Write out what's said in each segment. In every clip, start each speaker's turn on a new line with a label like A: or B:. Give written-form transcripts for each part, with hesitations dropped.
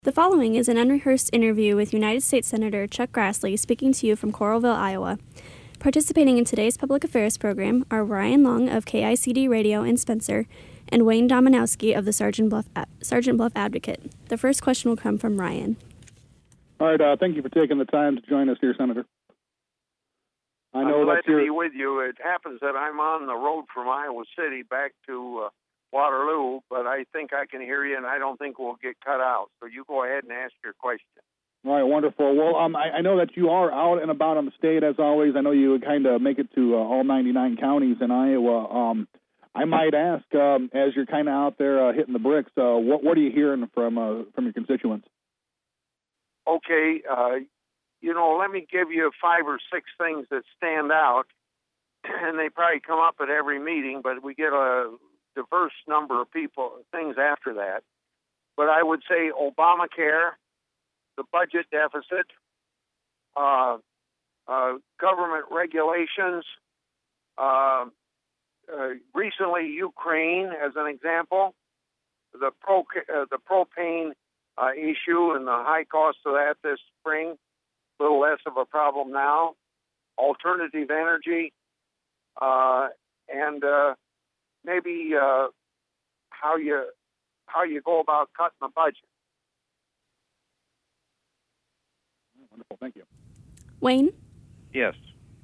A: The following is an unrehearsed interview with United States Senator Chuck Grassley speaking to you from Coralville, Iowa. Participating in today's public affairs program are Ryan Long of KICD Radio in Spencer and Wayne Dominowski of the Sergeant Bluff Advocate. The first question will come from Ryan.
B: All right, thank you for taking the time to join us here, Senator.
C: I'm glad to be with you. It happens that I'm on the road from Iowa City back to Waterloo, but I think I can hear you, and I don't think we'll get cut out. So you go ahead and ask your question.
B: All right, wonderful. Well, I know that you are out and about on the state, as always. I know you kind of make it to all 99 counties in Iowa. I might ask, as you're kind of out there hitting the bricks, what are you hearing from your constituents?
C: Okay, let me give you 5 or 6 things that stand out, and they probably come up at every meeting, but we get a diverse number of things after that. But I would say Obamacare, the budget deficit, government regulations, recently Ukraine as an example, the propane issue and the high cost of that this spring, a little less of a problem now, alternative energy, and maybe how you go about cutting the budget.
B: Wonderful, thank you.
A: Wayne?
D: Yes.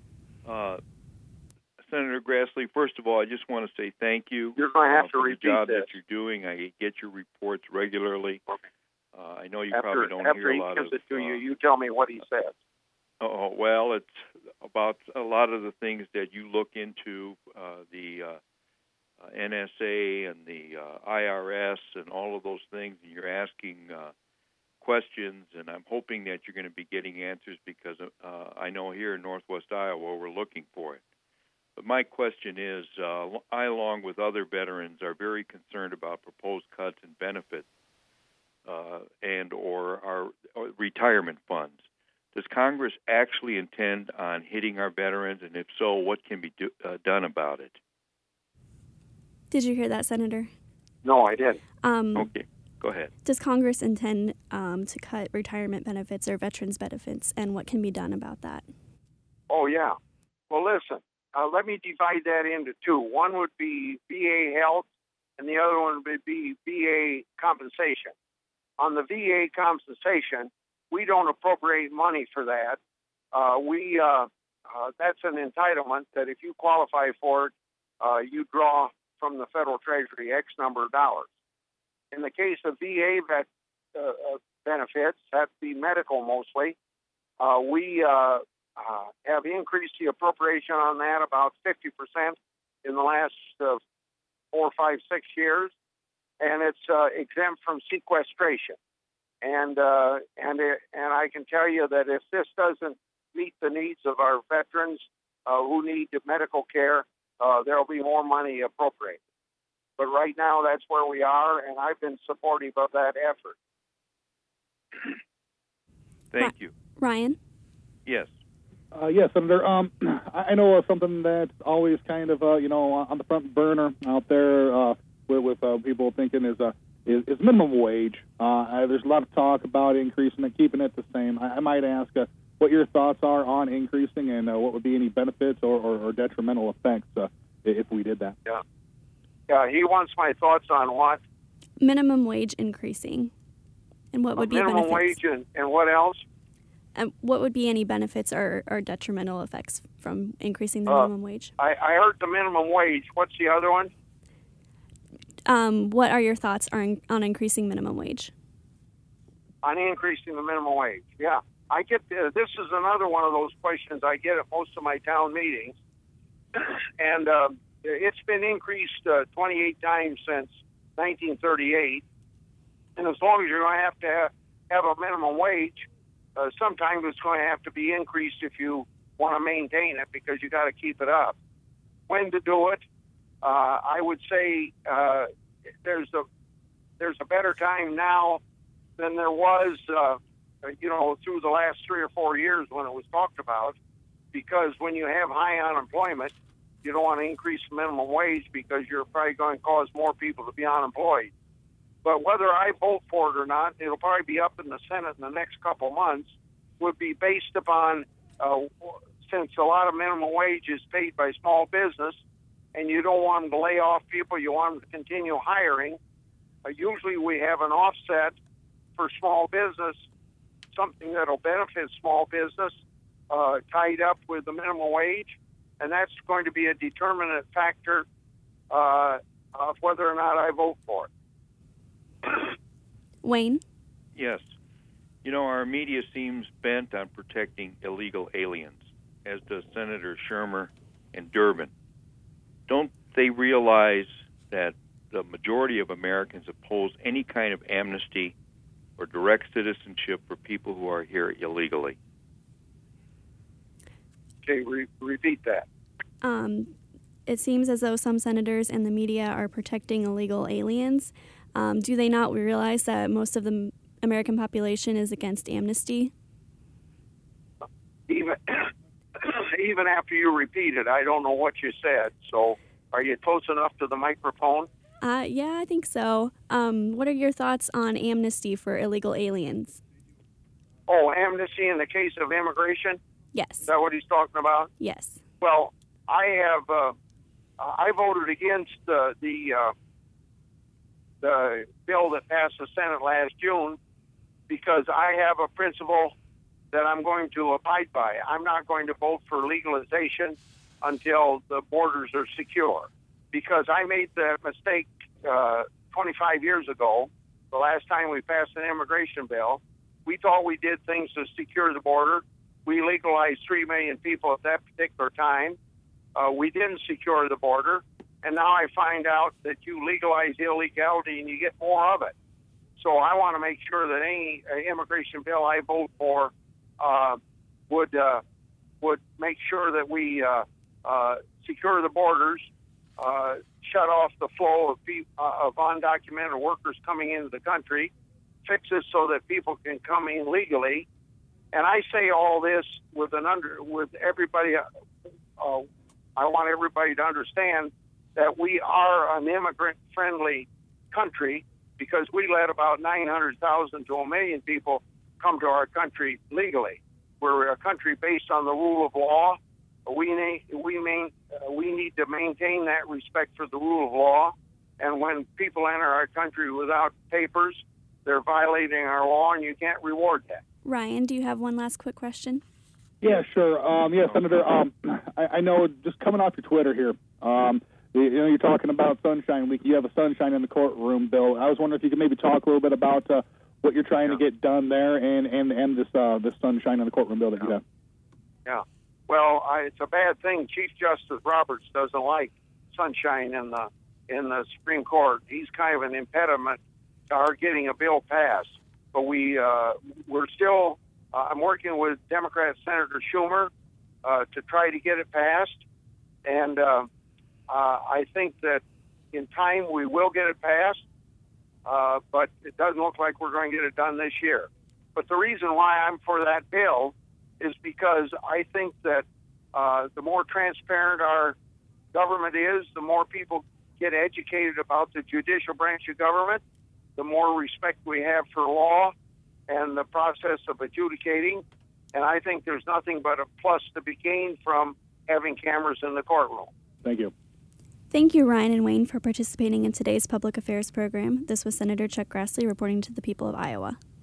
D: Senator Grassley, first of all, I just want to say thank you.
C: You're going to have to repeat
D: the job
C: this.
D: that you're doing. I get your reports regularly. I know you probably don't
C: hear a
D: lot
C: of...
D: After he gives
C: it to you, you tell me what he says.
D: Well, it's about a lot of the things that you look into, the NSA and the IRS and all of those things, and you're asking questions, and I'm hoping that you're going to be getting answers because I know here in Northwest Iowa we're looking for it. But my question is, I, along with other veterans, are very concerned about proposed cuts in benefits and or our retirement funds. Does Congress actually intend on hitting our veterans, and if so, what can be done about it?
A: Did you hear that, Senator?
C: No, I didn't.
D: Okay, go ahead.
A: Does Congress intend to cut retirement benefits or veterans benefits, and what can be done about that?
C: Oh, yeah. Well, listen, let me divide that into 2. One would be VA health, and the other one would be VA compensation. On the VA compensation, we don't appropriate money for that. That's an entitlement that if you qualify for it, you draw from the federal treasury X number of dollars. In the case of VA benefits, that'd be medical mostly, we have increased the appropriation on that about 50% in the last 4, 5, 6 years, and it's exempt from sequestration. And I can tell you that if this doesn't meet the needs of our veterans who need medical care, there'll be more money appropriated. But right now, that's where we are, and I've been supportive of that effort.
D: Thank you.
A: Ryan?
D: Yes.
B: Yes, Senator. I know something that's always kind of, on the front burner out there with people thinking is minimum wage. There's a lot of talk about increasing it, keeping it the same. I might ask what your thoughts are on increasing and what would be any benefits or detrimental effects if we did that.
C: Yeah, he wants my thoughts on what?
A: Minimum wage increasing. And what would be
C: minimum
A: benefits?
C: Wage and what else?
A: And what would be any benefits or detrimental effects from increasing the minimum wage?
C: I heard the minimum wage. What's the other one?
A: What are your thoughts on increasing minimum wage?
C: On increasing the minimum wage, yeah. I get this is another one of those questions I get at most of my town meetings, and it's been increased 28 times since 1938. And as long as you're going to have a minimum wage, sometimes it's going to have to be increased if you want to maintain it because you got to keep it up. When to do it? I would say there's a better time now than there was, through the last 3 or 4 years when it was talked about, because when you have high unemployment, you don't want to increase the minimum wage because you're probably going to cause more people to be unemployed. But whether I vote for it or not, it'll probably be up in the Senate in the next couple months, would be based upon, since a lot of minimum wage is paid by small business, and you don't want them to lay off people, you want them to continue hiring. Usually we have an offset for small business, something that'll benefit small business, tied up with the minimum wage, and that's going to be a determinant factor of whether or not I vote for it.
A: Wayne?
D: Yes. You know, our media seems bent on protecting illegal aliens, as does Senator Schumer and Durbin. Don't they realize that the majority of Americans oppose any kind of amnesty or direct citizenship for people who are here illegally?
C: Okay, repeat that.
A: It seems as though some senators and the media are protecting illegal aliens. Do they not realize that most of the American population is against amnesty?
C: Even after you repeat it, I don't know what you said. So are you close enough to the microphone?
A: Yeah, I think so. What are your thoughts on amnesty for illegal aliens?
C: Oh, amnesty in the case of immigration?
A: Yes.
C: Is that what he's talking about?
A: Yes.
C: Well, I voted against the bill that passed the Senate last June because I have a principle that I'm going to abide by. I'm not going to vote for legalization until the borders are secure, because I made that mistake 25 years ago. The last time we passed an immigration bill, we thought we did things to secure the border. We legalized 3 million people at that particular time. We didn't secure the border, and now I find out that you legalize illegality and you get more of it. So I want to make sure that any immigration bill I vote for would make sure that we secure the borders, shut off the flow of undocumented workers coming into the country, fix it so that people can come in legally. And I say all this with everybody. I want everybody to understand that we are an immigrant-friendly country because we let about 900,000 to 1 million people come to our country legally. We're a country based on the rule of law. We need to maintain that respect for the rule of law. And when people enter our country without papers, they're violating our law, and you can't reward that.
A: Ryan, do you have one last quick question?
B: Yeah, sure. Senator, I know just coming off your Twitter here, you're talking about Sunshine Week. You have a Sunshine in the Courtroom bill. I was wondering if you could maybe talk a little bit about what you're trying to get done there and this Sunshine in the Courtroom bill that you have.
C: Yeah. Well, it's a bad thing. Chief Justice Roberts doesn't like sunshine in the Supreme Court. He's kind of an impediment to our getting a bill passed. But we're still. I'm working with Democrat Senator Schumer to try to get it passed, and I think that in time we will get it passed. But it doesn't look like we're going to get it done this year. But the reason why I'm for that bill is because I think that the more transparent our government is, the more people get educated about the judicial branch of government, the more respect we have for law and the process of adjudicating. And I think there's nothing but a plus to be gained from having cameras in the courtroom.
B: Thank you.
A: Thank you, Ryan and Wayne, for participating in today's public affairs program. This was Senator Chuck Grassley reporting to the people of Iowa.